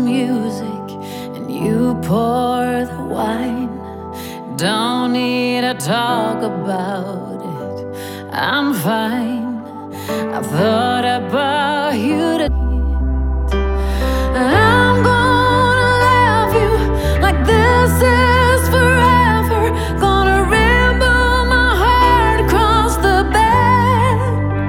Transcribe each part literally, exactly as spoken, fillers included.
music and you pour the wine. Don't need to talk about it, I'm fine. I've thought about you today. I'm gonna love you like this is forever. Gonna ramble my heart across the bed.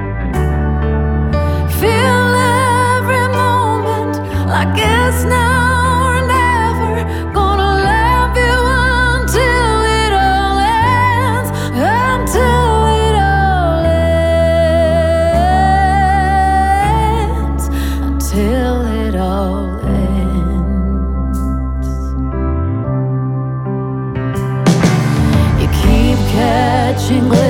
Feel every moment like it's now or never. Gonna love you until it all ends. Until it all ends. Until it all ends. You keep catching glimpses